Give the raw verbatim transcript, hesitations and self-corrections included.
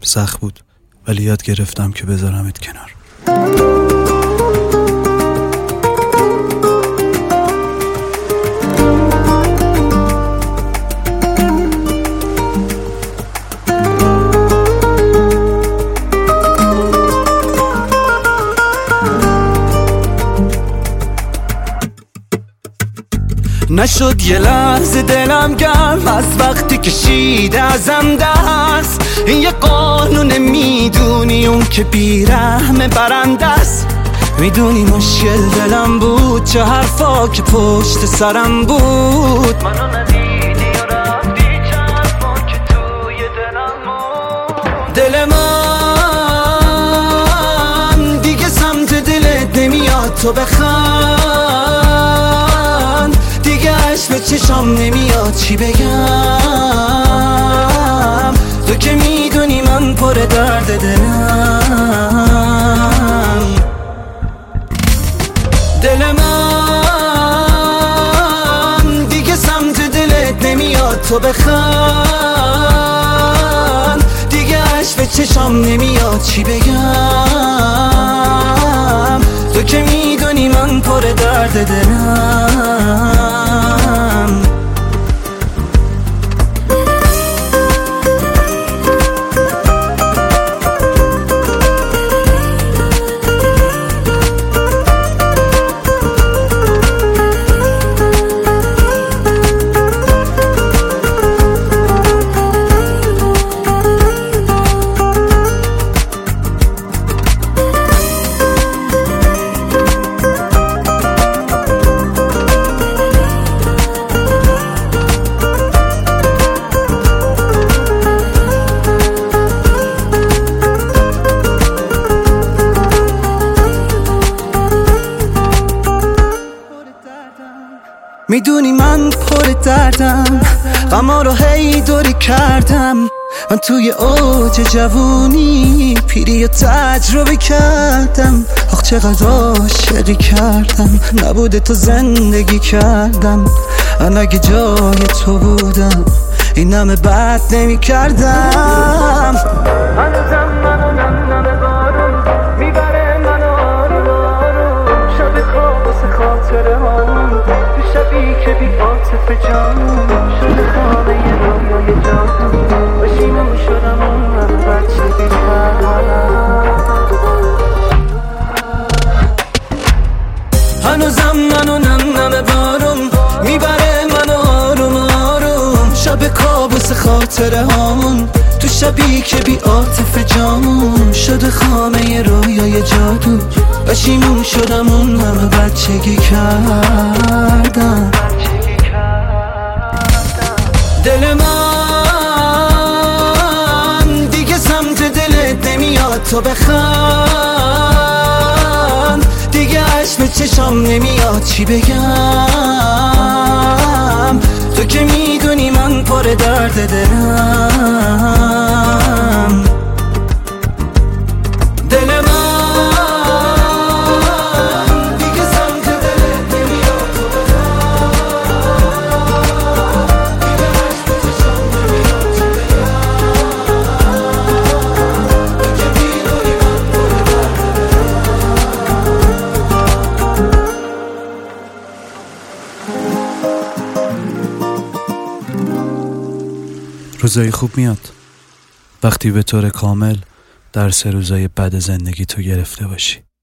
سخت بود، ولی یاد گرفتم که بذارمت کنار. نشد یه لحظه دلم گرم از وقتی کشیده ازم دست. این یه قانون، میدونی اون که بیرحم برنده است. میدونی مشکل دلم بود، چه حرفا که پشت سرم بود. منو ندیدی و رفتی، چه حرفا که توی دلم بود. دل من دیگه سمت دلت نمیاد تو بخند، به چشام نمیاد چی بگم. تو که میدونی من پر درد دلم. دل من دیگه سمت دلت نمیاد تو بخند، دیگه عشق به چشام نمیاد چی بگم. تو که میدونی من پر درد دلم. میدونی من پر دردم، غما رو هی دوری کردم. من توی اوج جوونی پیری رو تجربه کردم. آخ چقدر عاشقی کردم، نبوده تو زندگی کردم. من اگه جای تو بودم این همه بد نمی کردم. هنوزم منو نم بارون میبره منو آروم آروم. شب خواب واسه خاطره هامون، تو شبی که بی عاطف جانون. شده خوابه یه رویای جادو، بشینم شدم اون من بچه بیترم. هنوزم منو نم نم بارون میبره منو آروم آروم. شب کابوس خاطره هامون، تو شبی که بی عاطف جامون. شده خامه ی رویای جادو، بشیمون شدم اون همه بچگی کردم. دل من دیگه سمت دلت نمیاد تو بخند، دیگه عشق به چشام نمیاد چی بگم. تو که میدونی من پر درد دلم. دل من دیگه سمت دلت نمیاد تو بخند، دیگه عشق به چشام نمیاد چی بگم. تو که میدونی من پر درد روزای خوب میاد وقتی به طور کامل درس روزای بد زندگی تو گرفته باشی.